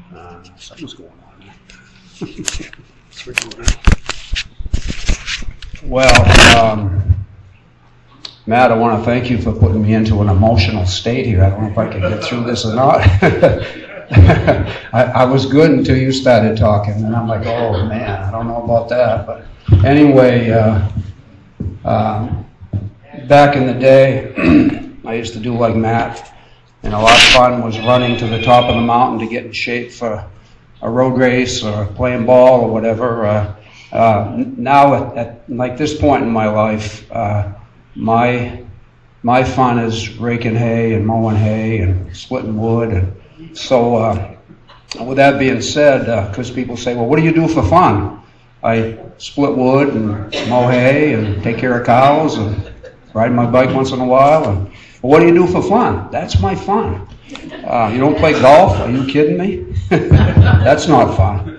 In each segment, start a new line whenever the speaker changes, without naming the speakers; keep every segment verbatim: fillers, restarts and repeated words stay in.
Uh, something's going on here. Well, um, Matt, I want to thank you for putting me into an emotional state here. I don't know if I can get through this or not. I, I was good until you started talking, and I'm like, oh man, I don't know about that. But anyway, uh, um, back in the day, I used to do like Matt, and a lot of fun was running to the top of the mountain to get in shape for a road race or playing ball or whatever. Uh, uh, now, at, at like this point in my life, uh, my my fun is raking hay and mowing hay and splitting wood. And so, uh, with that being said, because uh, people say, well, what do you do for fun? I split wood and mow hay and take care of cows and ride my bike once in a while. And well, what do you do for fun? That's my fun. Uh, you don't play golf? Are you kidding me? That's not fun.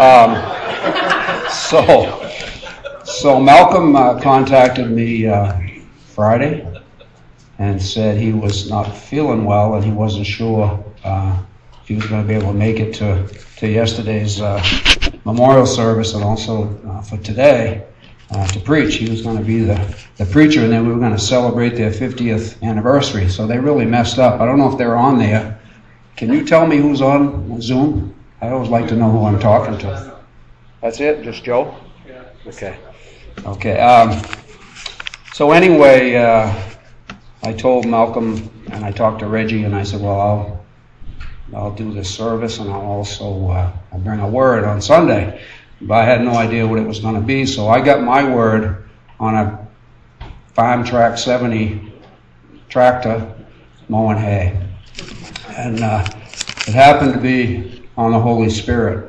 Um, so, so Malcolm uh, contacted me uh, Friday and said he was not feeling well and he wasn't sure uh, if he was going to be able to make it to, to yesterday's uh, memorial service and also uh, for today uh, to preach. He was going to be the, the preacher, and then we were going to celebrate their fiftieth anniversary. So they really messed up. I don't know if they're on there. Can you tell me who's on Zoom? I always like to know who I'm talking to. That's it? Just Joe? Yeah. Okay. Okay. Um, so anyway, uh, I told Malcolm and I talked to Reggie and I said, well, I'll I'll do this service and I'll also uh, I'll bring a word on Sunday. But I had no idea what it was going to be, so I got my word on a Farm Track seventy tractor mowing hay. And uh, it happened to be on the Holy Spirit.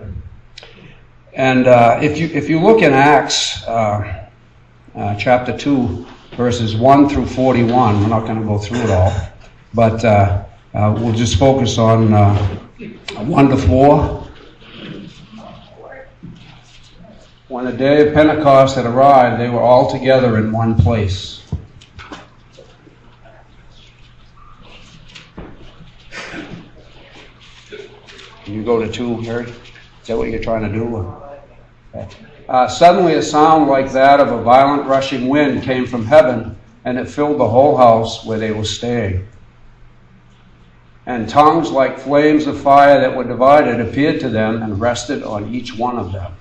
And uh, if you if you look in Acts uh, uh, chapter two, verses one through forty-one, we're not going to go through it all, but uh, uh, we'll just focus on uh, one to four. When the day of Pentecost had arrived, they were all together in one place. Can you go to two, Harry? Is that what you're trying to do? Okay. Uh, suddenly a sound like that of a violent rushing wind came from heaven, and it filled the whole house where they were staying. And tongues like flames of fire that were divided appeared to them and rested on each one of them.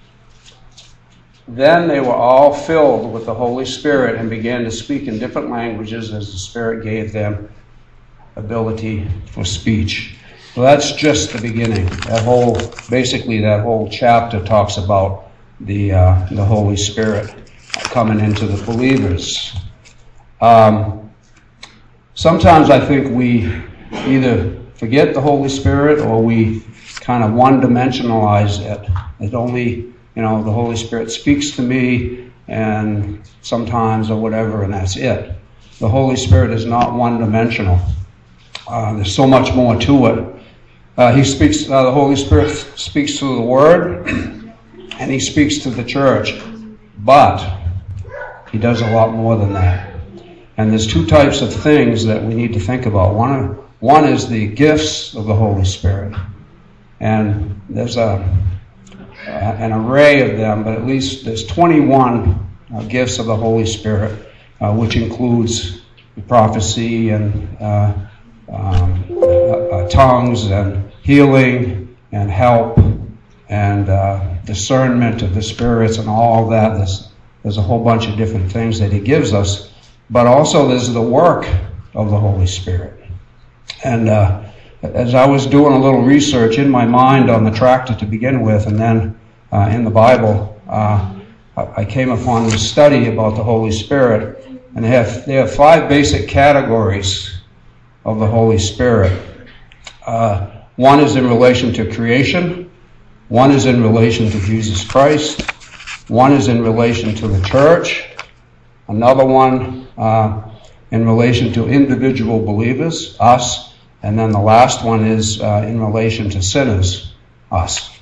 Then they were all filled with the Holy Spirit and began to speak in different languages as the Spirit gave them ability for speech. So that's just the beginning. That whole, basically that whole chapter talks about the uh, the Holy Spirit coming into the believers. Um, sometimes I think we either forget the Holy Spirit or we kind of one-dimensionalize it. It only, you know, the Holy Spirit speaks to me and sometimes or whatever, and that's it. The Holy Spirit is not one-dimensional. Uh, there's so much more to it. Uh, he speaks, uh, the Holy Spirit speaks through the Word, and He speaks to the church, but He does a lot more than that. And there's two types of things that we need to think about. One, one is the gifts of the Holy Spirit, and there's a, uh, an array of them, but at least there's twenty-one uh, gifts of the Holy Spirit, uh, which includes prophecy and uh, um, uh, uh, tongues and healing and help and uh, discernment of the spirits and all that. There's, there's a whole bunch of different things that He gives us. But also there's the work of the Holy Spirit. And uh, as I was doing a little research in my mind on the tractor to begin with, and then uh, in the Bible, uh, I came upon this study about the Holy Spirit. And they have, they have five basic categories of the Holy Spirit. Uh, one is in relation to creation. One is in relation to Jesus Christ. One is in relation to the church. Another one uh, in relation to individual believers, us. And then the last one is uh, in relation to sinners, us.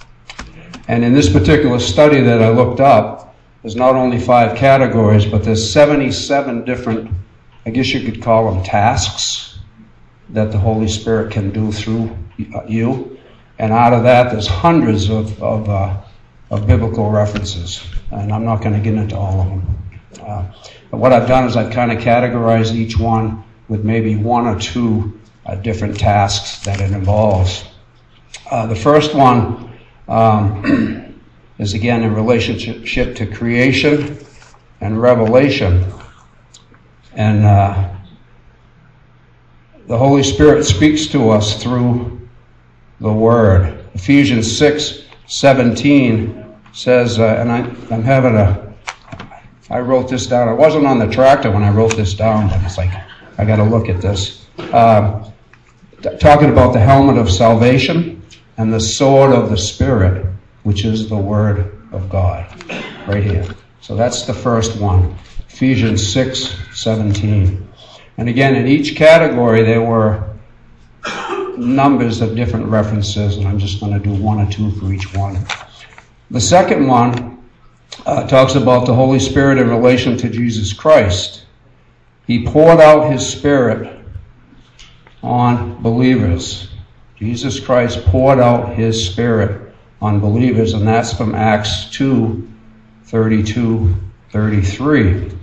And in this particular study that I looked up, there's not only five categories, but there's seventy-seven different, I guess you could call them tasks, that the Holy Spirit can do through you. And out of that, there's hundreds of, of, uh, of biblical references. And I'm not going to get into all of them. Uh, but what I've done is I've kind of categorized each one with maybe one or two uh, different tasks that it involves. Uh, the first one um, is again in relationship to creation and revelation. And uh, the Holy Spirit speaks to us through the Word. Ephesians six seventeen says, uh, and I, I'm having a, I wrote this down. I wasn't on the tractor when I wrote this down, but it's like, I got to look at this. Uh, talking about the helmet of salvation and the sword of the Spirit, which is the Word of God, right here. So that's the first one, Ephesians six seventeen. And again, in each category, there were numbers of different references, and I'm just going to do one or two for each one. The second one uh, talks about the Holy Spirit in relation to Jesus Christ. He poured out his Spirit on believers. Jesus Christ poured out his Spirit on believers, and that's from Acts two thirty-two thirty-three.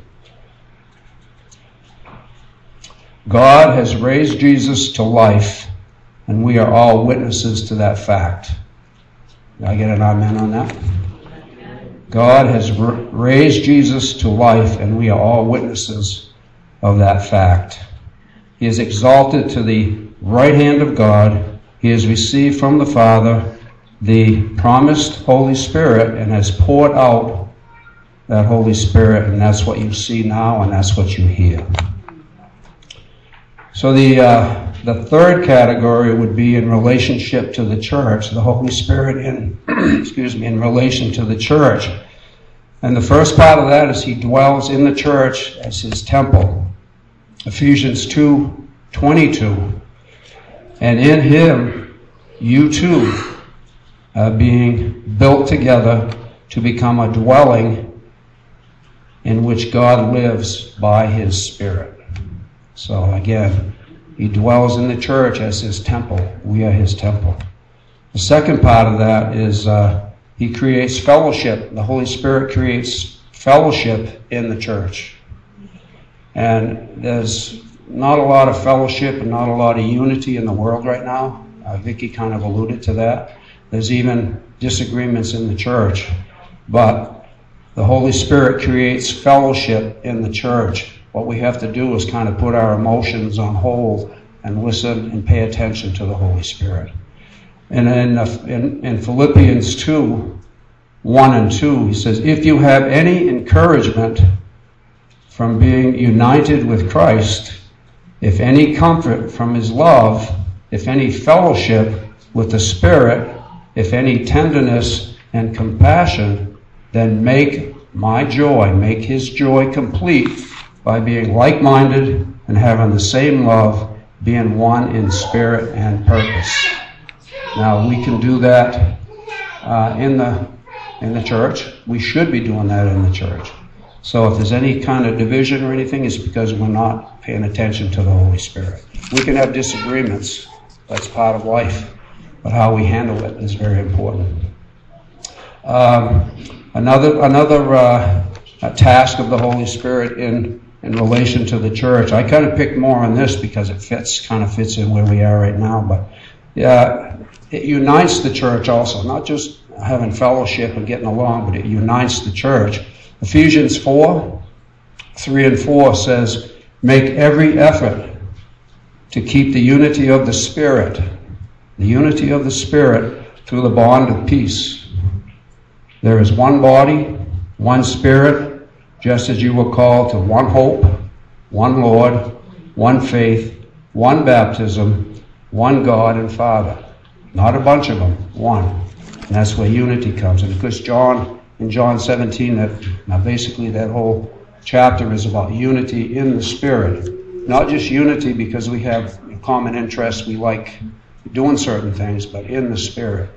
God has raised Jesus to life, and we are all witnesses to that fact. Did I get an amen on that? God has raised Jesus to life, and we are all witnesses of that fact. He is exalted to the right hand of God. He has received from the Father the promised Holy Spirit and has poured out that Holy Spirit, and that's what you see now, and that's what you hear. So the uh, the third category would be in relationship to the church, the Holy Spirit in excuse me in relation to the church. And the first part of that is he dwells in the church as his temple. Ephesians two twenty-two. And in him you too are being built together to become a dwelling in which God lives by his Spirit. So again, he dwells in the church as his temple. We are his temple. The second part of that is uh, he creates fellowship. The Holy Spirit creates fellowship in the church. And there's not a lot of fellowship and not a lot of unity in the world right now. Uh, Vicky kind of alluded to that. There's even disagreements in the church. But the Holy Spirit creates fellowship in the church. What we have to do is kind of put our emotions on hold and listen and pay attention to the Holy Spirit. And in, in, in Philippians two, one and two, he says, if you have any encouragement from being united with Christ, if any comfort from his love, if any fellowship with the Spirit, if any tenderness and compassion, then make my joy, make his joy complete by being like-minded and having the same love, being one in spirit and purpose. Now, we can do that uh, in the in the church. We should be doing that in the church. So if there's any kind of division or anything, it's because we're not paying attention to the Holy Spirit. We can have disagreements. That's part of life. But how we handle it is very important. Um, another another uh, task of the Holy Spirit in in relation to the church. I kind of picked more on this because it fits, kind of fits in where we are right now. But yeah, it unites the church also, not just having fellowship and getting along, but it unites the church. Ephesians four, three and four says, make every effort to keep the unity of the Spirit, the unity of the Spirit through the bond of peace. There is one body, one Spirit, just as you were called to one hope, one Lord, one faith, one baptism, one God and Father. Not a bunch of them, one. And that's where unity comes. And because John, in John seventeen, that now basically that whole chapter is about unity in the Spirit. Not just unity because we have common interests, we like doing certain things, but in the Spirit.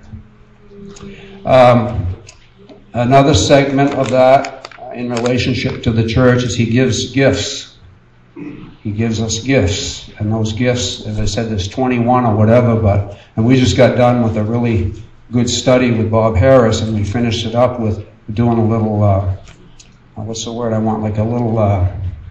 Um, another segment of that in relationship to the church is he gives gifts. He gives us gifts, and those gifts, as I said, there's twenty-one or whatever, but, and we just got done with a really good study with Bob Harris, and we finished it up with doing a little, uh, what's the word I want, like a little uh,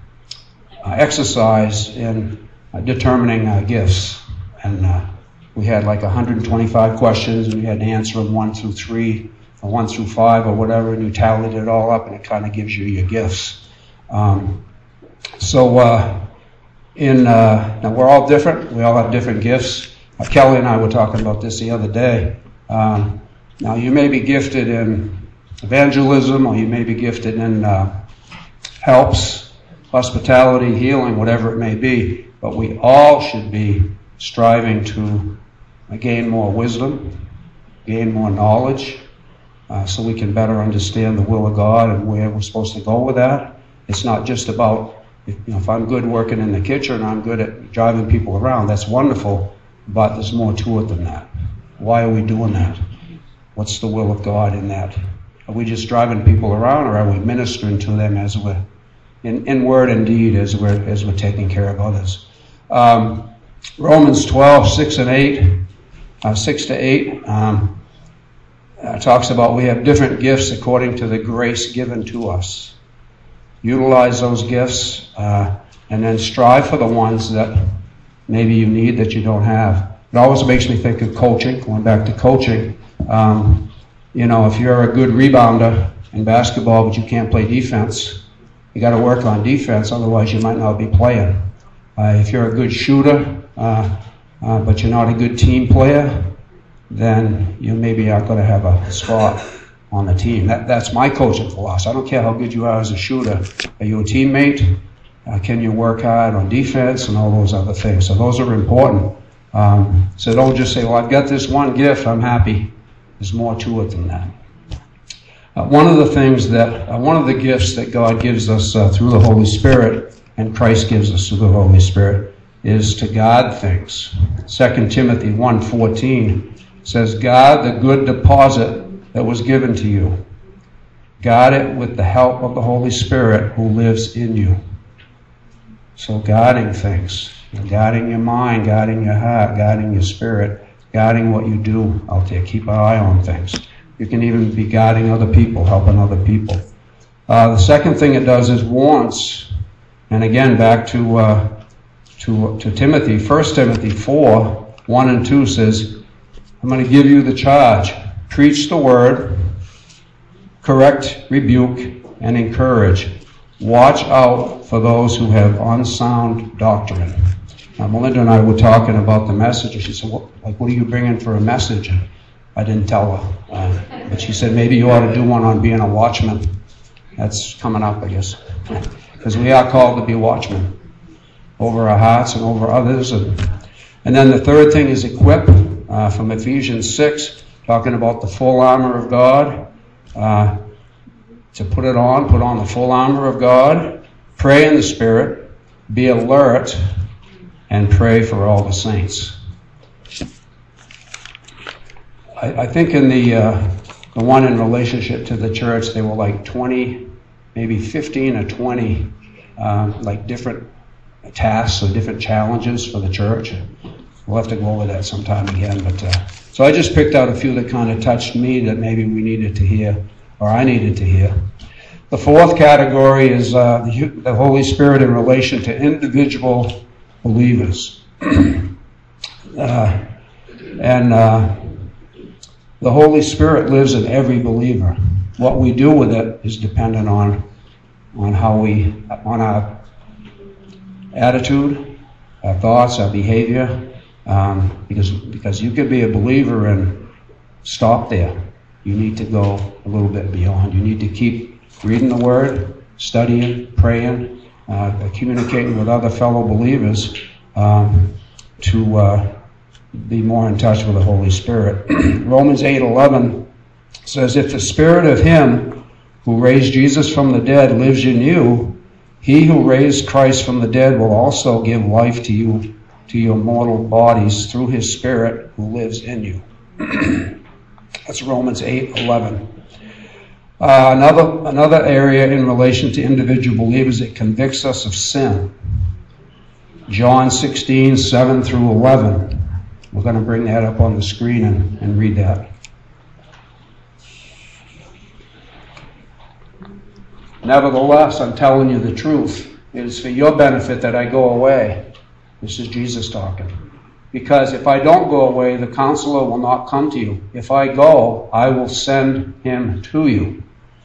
uh, exercise in uh, determining uh, gifts. And uh, we had like one hundred twenty-five questions, and you had to answer them one through three, or one through five, or whatever, and you tallied it all up, and it kind of gives you your gifts. Um, so, uh, in uh, now we're all different. We all have different gifts. Uh, Kelly and I were talking about this the other day. Um, now, you may be gifted in evangelism, or you may be gifted in uh, helps, hospitality, healing, whatever it may be, but we all should be striving to gain more wisdom, gain more knowledge, uh, so we can better understand the will of God and where we're supposed to go with that. It's not just about, you know, if I'm good working in the kitchen, I'm good at driving people around, that's wonderful, but there's more to it than that. Why are we doing that? What's the will of God in that? Are we just driving people around, or are we ministering to them as we're, in, in word and deed, as we're, as we're taking care of others? Um, Romans twelve, six and eight, uh, six to eight, um, uh, talks about we have different gifts according to the grace given to us. Utilize those gifts, uh, and then strive for the ones that maybe you need that you don't have. It always makes me think of coaching, going back to coaching. Um, you know, if you're a good rebounder in basketball, but you can't play defense, you got to work on defense, otherwise you might not be playing. Uh, if you're a good shooter, uh, uh, but you're not a good team player, then you maybe aren't going to have a spot on the team. That, that's my coaching philosophy. I don't care how good you are as a shooter. Are you a teammate? Uh, can you work hard on defense and all those other things? So those are important. Um, so don't just say, well, I've got this one gift, I'm happy. There's more to it than that. Uh, one of the things that, uh, one of the gifts that God gives us uh, through the Holy Spirit, and Christ gives us through the Holy Spirit, is to guard things. Second Timothy one fourteen says, guard the good deposit that was given to you. Guard it with the help of the Holy Spirit who lives in you. So guarding things, guarding your mind, guarding your heart, guarding your spirit, guarding what you do out there. Keep an eye on things. You can even be guarding other people, helping other people. Uh, the second thing it does is warns. And again, back to uh, to to Timothy, First Timothy four, one and two says, I'm going to give you the charge. Preach the word, correct, rebuke, and encourage. Watch out for those who have unsound doctrine. Now, Melinda and I were talking about the message, and she said, what, like, what are you bringing for a message? And I didn't tell her. Uh, but she said, maybe you ought to do one on being a watchman. That's coming up, I guess. Because we are called to be watchmen over our hearts and over others. And, and then the third thing is equip, uh, from Ephesians six, talking about the full armor of God. Uh, to put it on, put on the full armor of God, pray in the Spirit, be alert, and pray for all the saints. I, I think in the uh, the one in relationship to the church, there were like twenty, maybe fifteen or twenty, uh, like different tasks or different challenges for the church. We'll have to go over that sometime again. But uh, so I just picked out a few that kind of touched me that maybe we needed to hear, or I needed to hear. The fourth category is uh, the, the Holy Spirit in relation to individual believers. uh, and uh, the Holy Spirit lives in every believer. What we do with it is dependent on on how we, on our attitude, our thoughts, our behavior. Um, because because you could be a believer and stop there. You need to go a little bit beyond. You need to keep reading the Word, studying, praying, uh, communicating with other fellow believers um, to uh, be more in touch with the Holy Spirit. Romans eight eleven says, if the Spirit of Him who raised Jesus from the dead lives in you, He who raised Christ from the dead will also give life to you, to your mortal bodies through His Spirit who lives in you. That's Romans eight eleven. Uh, another, another area in relation to individual believers, it convicts us of sin. John sixteen, seven through eleven. We're going to bring that up on the screen and, and read that. Nevertheless, I'm telling you the truth. It is for your benefit that I go away. This is Jesus talking. Because if I don't go away, the Counselor will not come to you. If I go, I will send him to you.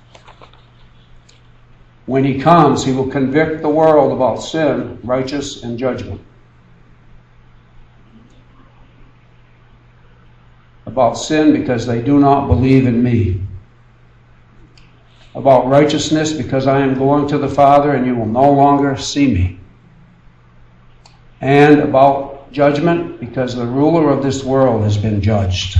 When he comes, he will convict the world about sin, righteousness, and judgment. About sin because they do not believe in me. About righteousness because I am going to the Father and you will no longer see me. And about judgment because the ruler of this world has been judged.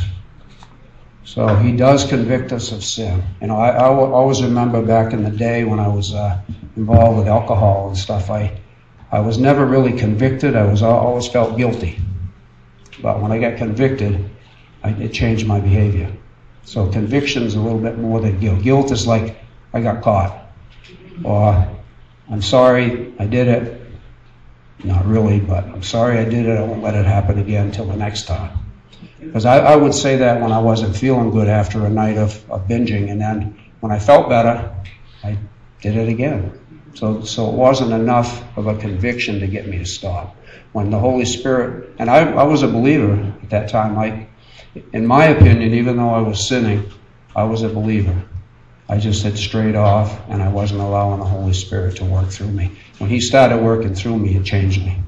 So he does convict us of sin. You know, I, I always remember back in the day when I was uh, involved with alcohol and stuff, I, I was never really convicted. I was I always felt guilty. But when I got convicted, I, it changed my behavior. So conviction is a little bit more than guilt. Guilt is like, I got caught. Or, I'm sorry, I did it. Not really, but I'm sorry I did it. I won't let it happen again until the next time. Because I, I would say that when I wasn't feeling good after a night of, of binging. And then when I felt better, I did it again. So, so it wasn't enough of a conviction to get me to stop. When the Holy Spirit, and I, I was a believer at that time. I, in my opinion, even though I was sinning, I was a believer. I just had strayed off, and I wasn't allowing the Holy Spirit to work through me. When he started working through me, it changed me.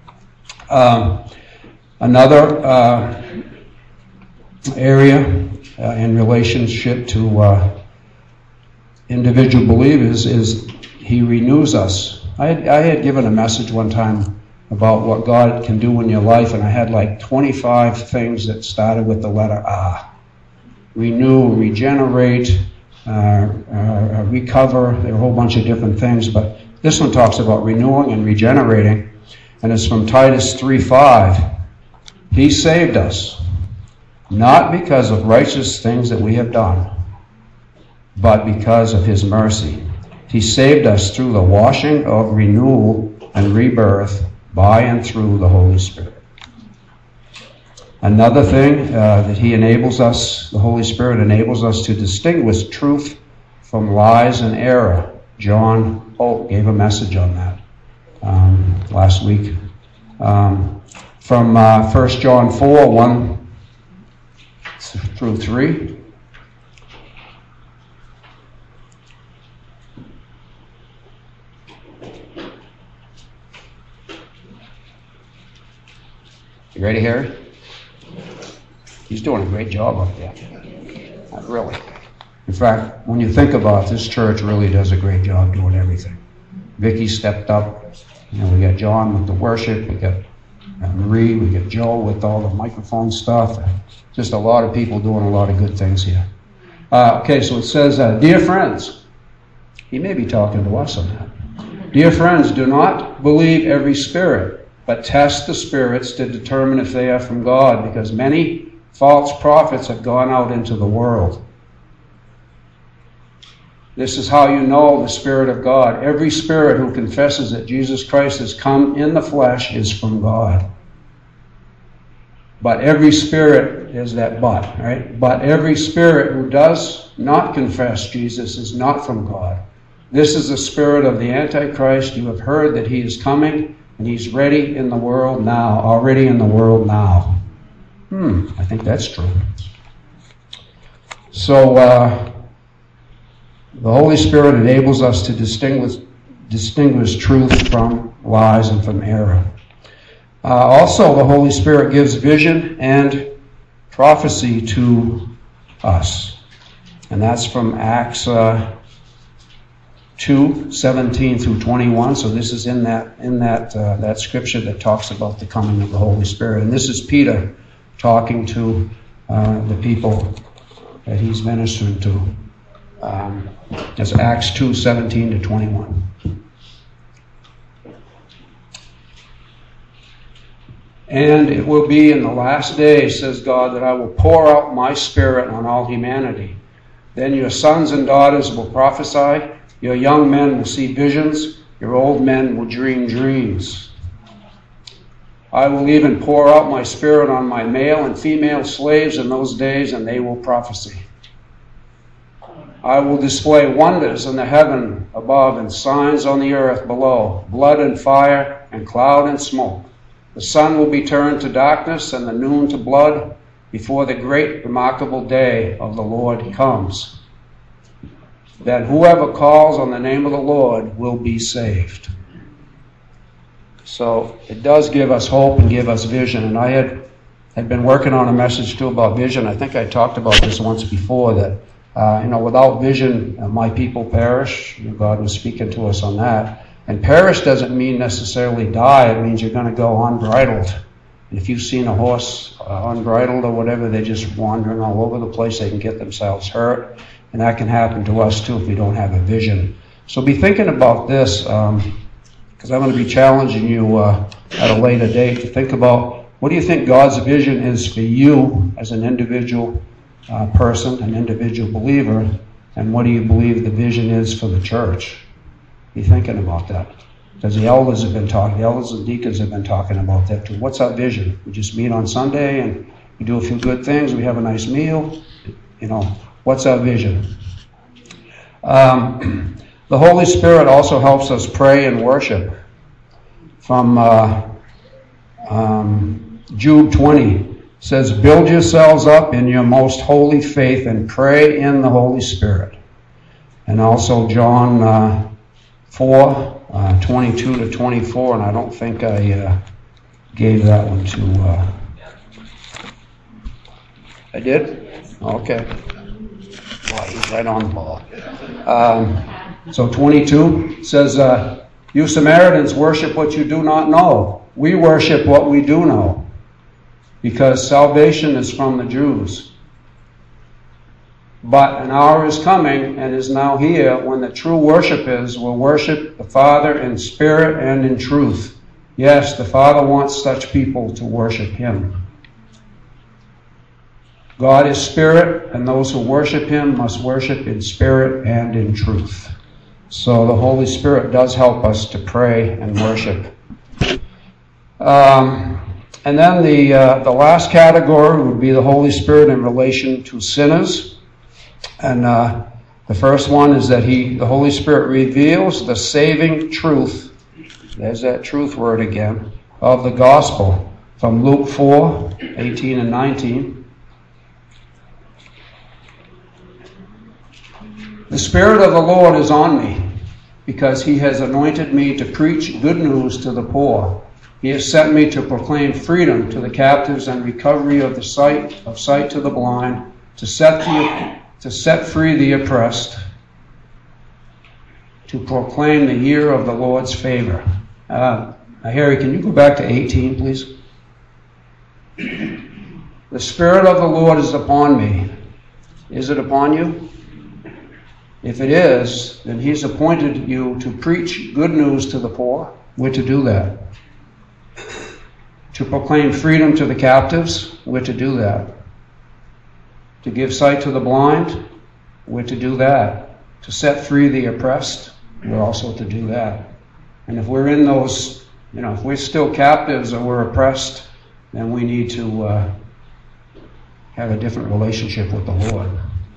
Um, another uh, area uh, in relationship to uh, individual believers is he renews us. I had, I had given a message one time about what God can do in your life, and I had like twenty-five things that started with the letter R. Renew, regenerate, uh, uh, recover. There are a whole bunch of different things, but this one talks about renewing and regenerating, and it's from Titus three five. He saved us, not because of righteous things that we have done, but because of his mercy. He saved us through the washing of renewal and rebirth by and through the Holy Spirit. Another thing uh, that he enables us, the Holy Spirit enables us to distinguish truth from lies and error. John Holt gave a message on that um, last week. Um, from uh, First John four, one through three. You ready, Harry? He's doing a great job up there. Not really. In fact, when you think about it, this church really does a great job doing everything. Vicky stepped up. You know, we got John with the worship. We got uh, Marie. We got Joe with all the microphone stuff. Just a lot of people doing a lot of good things here. Uh, okay, so it says, uh, dear friends, he may be talking to us on that. Dear friends, do not believe every spirit, but test the spirits to determine if they are from God, because many false prophets have gone out into the world. This is how you know the Spirit of God. Every spirit who confesses that Jesus Christ has come in the flesh is from God. But every spirit is that but, right? But every spirit who does not confess Jesus is not from God. This is the spirit of the Antichrist. You have heard that he is coming, and he's ready in the world now, already in the world now. Hmm, I think that's true. So, uh, the Holy Spirit enables us to distinguish, distinguish truth from lies and from error. Uh, also, the Holy Spirit gives vision and prophecy to us. And that's from Acts uh, two, seventeen through twenty-one. So this is in that in that uh, that scripture that talks about the coming of the Holy Spirit. And this is Peter talking to uh, the people that he's ministering to. Um, that's Acts two, seventeen to twenty-one. And it will be in the last days, says God, that I will pour out my Spirit on all humanity. Then your sons and daughters will prophesy, your young men will see visions, your old men will dream dreams. I will even pour out my spirit on my male and female slaves in those days, and they will prophesy. I will display wonders in the heaven above and signs on the earth below, blood and fire and cloud and smoke. The sun will be turned to darkness and the noon to blood before the great remarkable day of the Lord comes. Then whoever calls on the name of the Lord will be saved. So it does give us hope and give us vision. And I had, had been working on a message too about vision. I think I talked about this once before, that uh, you know, without vision, uh, my people perish. God was speaking to us on that. And perish doesn't mean necessarily die. It means you're going to go unbridled. And if you've seen a horse uh, unbridled or whatever, they're just wandering all over the place. They can get themselves hurt. And that can happen to us too if we don't have a vision. So be thinking about this, um, because I'm going to be challenging you uh, at a later date to think about, what do you think God's vision is for you as an individual uh, person, an individual believer, and what do you believe the vision is for the church? Be thinking about that. Because the elders have been talking, the elders and deacons have been talking about that too. What's our vision? We just meet on Sunday and we do a few good things, we have a nice meal. You know, what's our vision? Um, the Holy Spirit also helps us pray and worship. From uh, um, Jude twenty says, build yourselves up in your most holy faith and pray in the Holy Spirit. And also John uh, four, uh, twenty-two to twenty-four, and I don't think I uh, gave that one to, uh, I did? Okay. Wow, he's right on the ball. Um, so twenty-two says, uh, you Samaritans worship what you do not know. We worship what we do know, because salvation is from the Jews. But an hour is coming and is now here when the true worshipers will worship the Father in spirit and in truth. Yes, the Father wants such people to worship Him. God is spirit, and those who worship Him must worship in spirit and in truth. So the Holy Spirit does help us to pray and worship. Um, and then the uh, the last category would be the Holy Spirit in relation to sinners. And uh, the first one is that He, the Holy Spirit, reveals the saving truth. There's that truth word again, of the gospel, from Luke four, eighteen and nineteen. The Spirit of the Lord is on me, because He has anointed me to preach good news to the poor. He has sent me to proclaim freedom to the captives and recovery of the sight of sight to the blind, to set the to set free the oppressed, to proclaim the year of the Lord's favor. Uh, Harry, can you go back to eighteen, please? The Spirit of the Lord is upon me. Is it upon you? If it is, then He's appointed you to preach good news to the poor. We're to do that. To proclaim freedom to the captives. We're to do that. To give sight to the blind. We're to do that. To set free the oppressed. We're also to do that. And if we're in those, you know, if we're still captives or we're oppressed, then we need to uh, have a different relationship with the Lord.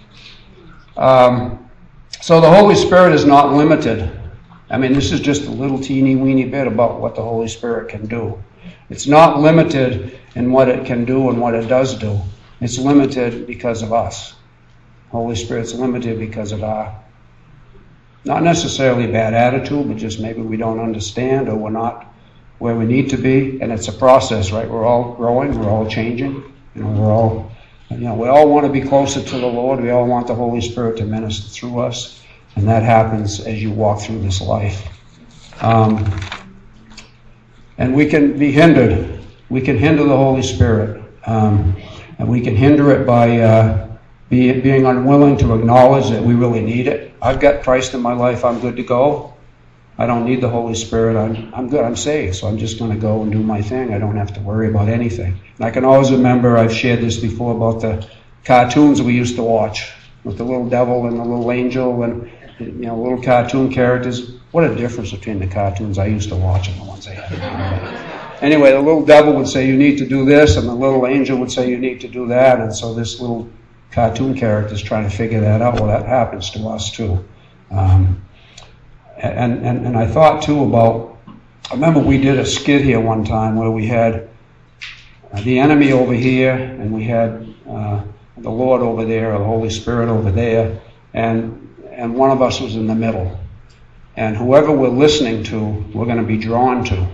Um, So the Holy Spirit is not limited. I mean, this is just a little teeny weeny bit about what the Holy Spirit can do. It's not limited in what it can do and what it does do. It's limited because of us. Holy Spirit's limited because of our, not necessarily bad attitude, but just maybe we don't understand or we're not where we need to be. And it's a process, right? We're all growing. We're all changing. You know, we're all... You know, we all want to be closer to the Lord. We all want the Holy Spirit to minister through us. And that happens as you walk through this life. Um, and we can be hindered. We can hinder the Holy Spirit. Um, and we can hinder it by uh, be, being unwilling to acknowledge that we really need it. I've got Christ in my life. I'm good to go. I don't need the Holy Spirit. I'm, I'm good. I'm saved. So I'm just going to go and do my thing. I don't have to worry about anything. And I can always remember, I've shared this before, about the cartoons we used to watch with the little devil and the little angel and, you know, little cartoon characters. What a difference between the cartoons I used to watch and the ones I have. anyway, the little devil would say, you need to do this, and the little angel would say, you need to do that. And so this little cartoon character is trying to figure that out. Well, that happens to us too. Um, and, and, and I thought too about, I remember we did a skit here one time where we had uh, the enemy over here, and we had uh, the Lord over there, or the Holy Spirit over there, and, and one of us was in the middle. And whoever we're listening to, we're going to be drawn to.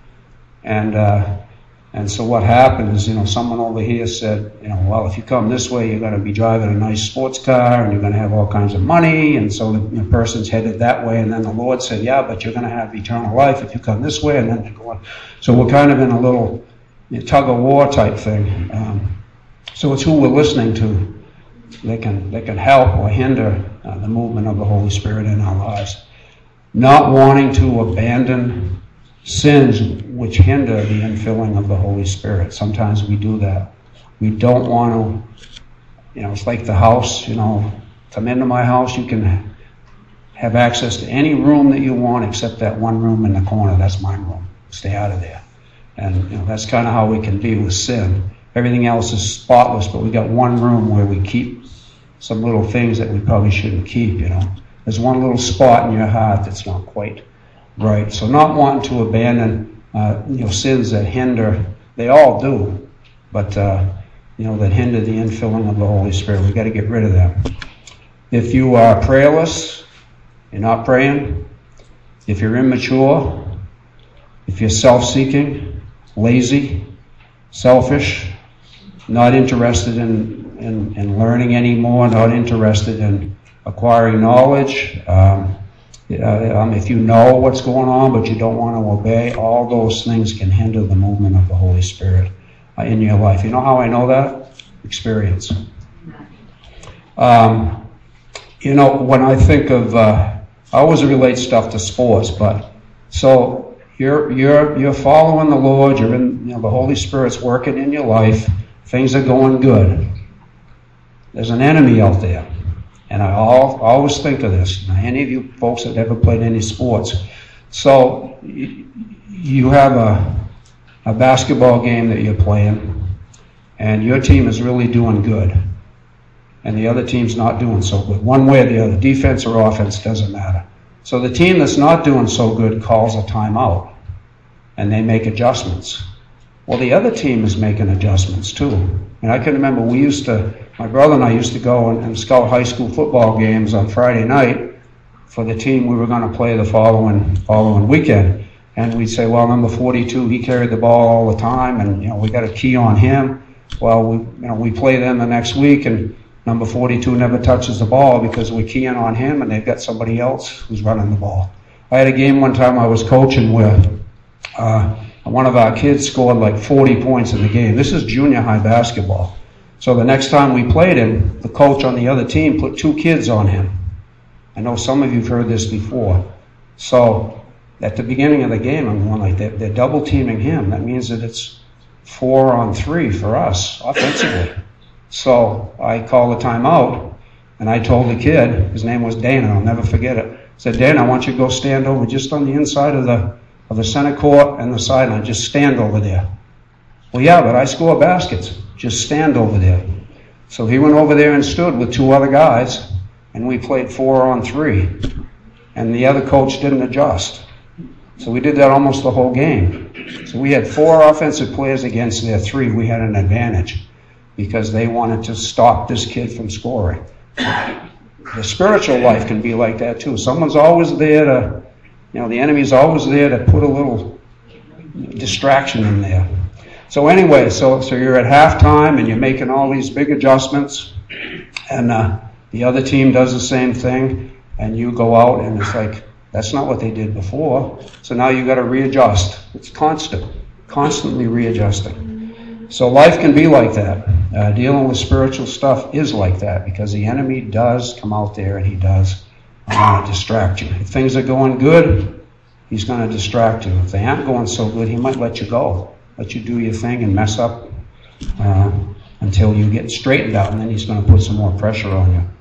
And uh, and so what happened is, you know, someone over here said, you know, well, if you come this way, you're going to be driving a nice sports car, and you're going to have all kinds of money. And so the, the person's headed that way. And then the Lord said, yeah, but you're going to have eternal life if you come this way. And then they're going. So we're kind of in a little tug of war type thing. Um, so it's who we're listening to. They can they can help or hinder uh, the movement of the Holy Spirit in our lives. Not wanting to abandon sins which hinder the infilling of the Holy Spirit. Sometimes we do that. We don't want to, you know, it's like the house, you know, come into my house, you can have access to any room that you want except that one room in the corner. That's my room. Stay out of there. And, you know, that's kind of how we can be with sin. Everything else is spotless, but we got one room where we keep some little things that we probably shouldn't keep, you know. There's one little spot in your heart that's not quite right. So not wanting to abandon, uh, you know, sins that hinder, they all do, but, uh, you know, that hinder the infilling of the Holy Spirit. We've got to get rid of them. If you are prayerless, you're not praying, if you're immature, if you're self-seeking, lazy, selfish, not interested in, in, in learning anymore, not interested in acquiring knowledge, um, uh, um, if you know what's going on but you don't want to obey, all those things can hinder the movement of the Holy Spirit uh, in your life. You know how I know that? Experience. Um, you know, when I think of, uh, I always relate stuff to sports, but so you're you're you're following the Lord. You're in, you know, the Holy Spirit's working in your life. Things are going good. There's an enemy out there. And I all, always think of this. Now, any of you folks that ever played any sports. So you have a, a basketball game that you're playing, and your team is really doing good, and the other team's not doing so good. One way or the other, defense or offense, doesn't matter. So the team that's not doing so good calls a timeout, and they make adjustments. Well, the other team is making adjustments too. And I can remember we used to, my brother and I used to go and, and scout high school football games on Friday night for the team we were going to play the following following weekend. And we'd say, well, number forty-two, he carried the ball all the time, and, you know, we got a key on him. Well, we, you know, we play them the next week, and number forty-two never touches the ball because we're keying on him, and they've got somebody else who's running the ball. I had a game one time I was coaching where uh, one of our kids scored like forty points in the game. This is junior high basketball. So the next time we played him, the coach on the other team put two kids on him. I know some of you have heard this before. So at the beginning of the game, I'm going like, they're, they're double teaming him. That means that it's four on three for us offensively. So I called a timeout, and I told the kid, his name was Dana, I'll never forget it. I said, Dana, I want you to go stand over just on the inside of the of the center court and the sideline. Just stand over there. Well, yeah, but I score baskets. Just stand over there. So he went over there and stood with two other guys, and we played four on three. And the other coach didn't adjust. So we did that almost the whole game. So we had four offensive players against their three. We had an advantage because they wanted to stop this kid from scoring. The spiritual life can be like that too. Someone's always there to, you know, the enemy's always there to put a little distraction in there. So anyway, so so you're at halftime and you're making all these big adjustments, and uh, the other team does the same thing, and you go out and it's like, that's not what they did before. So now you got to readjust. It's constant, constantly readjusting. So life can be like that. Uh, dealing with spiritual stuff is like that because the enemy does come out there and he does want to distract you. If things are going good, he's going to distract you. If they aren't going so good, he might let you go, let you do your thing and mess up uh, until you get straightened out, and then he's going to put some more pressure on you.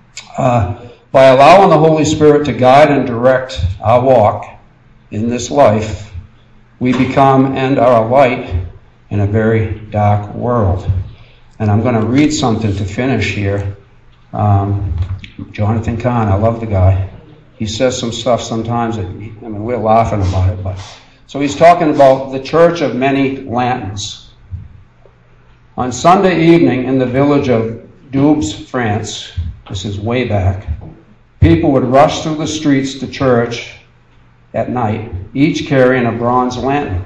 Uh, by allowing the Holy Spirit to guide and direct our walk in this life, we become and are a light in a very dark world. And I'm going to read something to finish here. Um, Jonathan Cahn, I love the guy. He says some stuff sometimes that, I mean, we're laughing about it, but so he's talking about the Church of Many Lanterns. On Sunday evening in the village of Doubs, France, this is way back, people would rush through the streets to church at night, each carrying a bronze lantern.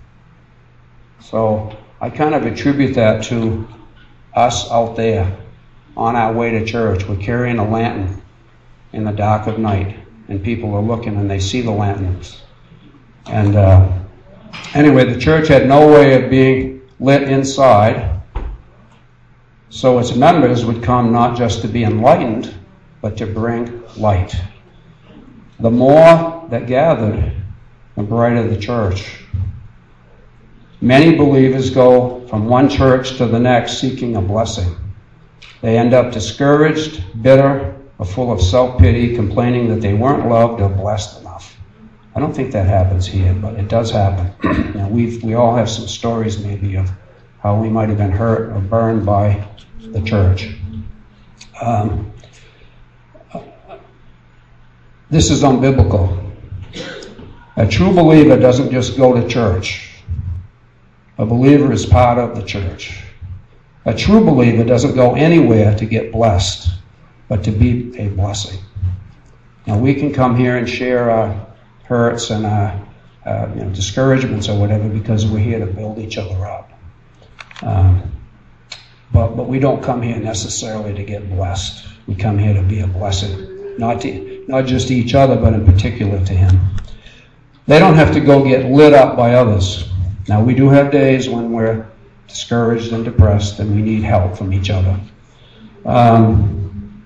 So I kind of attribute that to us out there on our way to church. We're carrying a lantern in the dark of night, and people are looking and they see the lanterns. And uh, anyway, the church had no way of being lit inside, so its members would come not just to be enlightened, but to bring light. The more that gathered, the brighter the church. Many believers go from one church to the next seeking a blessing. They end up discouraged, bitter, or full of self-pity, complaining that they weren't loved or blessed enough. I don't think that happens here, but it does happen. You know, we've, we all have some stories maybe of how we might have been hurt or burned by the church. Um, this is unbiblical. A true believer doesn't just go to church. A believer is part of the church. A true believer doesn't go anywhere to get blessed, but to be a blessing. Now, we can come here and share our hurts and our uh, you know, discouragements or whatever because we're here to build each other up. Um, but, but we don't come here necessarily to get blessed. We come here to be a blessing, not, to, not just to each other, but in particular to Him. They don't have to go get lit up by others. Now, we do have days when we're discouraged and depressed and we need help from each other. Um,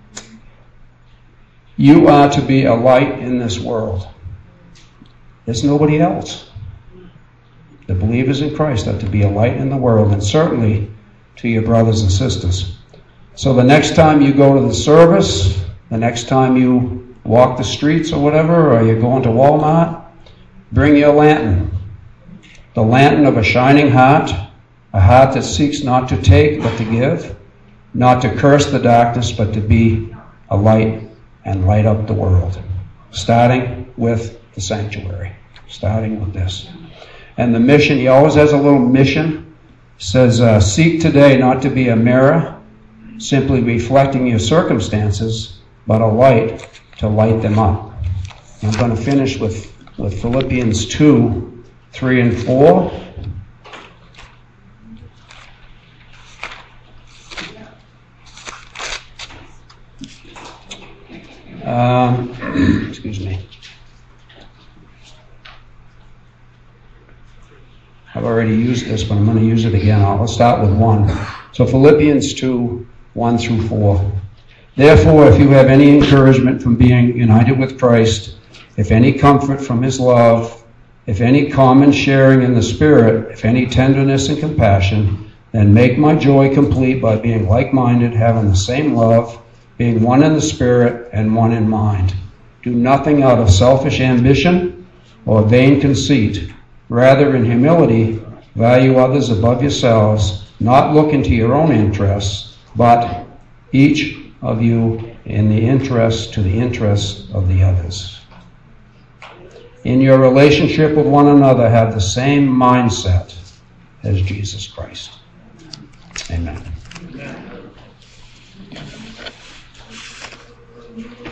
you are to be a light in this world. There's nobody else. The believers in Christ are to be a light in the world, and certainly to your brothers and sisters. So the next time you go to the service, the next time you walk the streets or whatever, or you're going to Walmart, bring your lantern. The lantern of a shining heart, a heart that seeks not to take but to give, not to curse the darkness but to be a light and light up the world. Starting with the sanctuary, starting with this. And the mission, he always has a little mission. Says, uh, seek today not to be a mirror, simply reflecting your circumstances, but a light to light them up. I'm going to finish with, with Philippians two, three and four. Um, excuse me. I've already used this, but I'm going to use it again. I'll start with one. So Philippians two, one through four. Therefore, if you have any encouragement from being united with Christ, if any comfort from His love, if any common sharing in the Spirit, if any tenderness and compassion, then make my joy complete by being like-minded, having the same love, being one in the Spirit and one in mind. Do nothing out of selfish ambition or vain conceit. Rather, in humility, value others above yourselves, not looking to your own interests, but each of you in the interest to the interest of the others. In your relationship with one another, have the same mindset as Jesus Christ. Amen. Amen.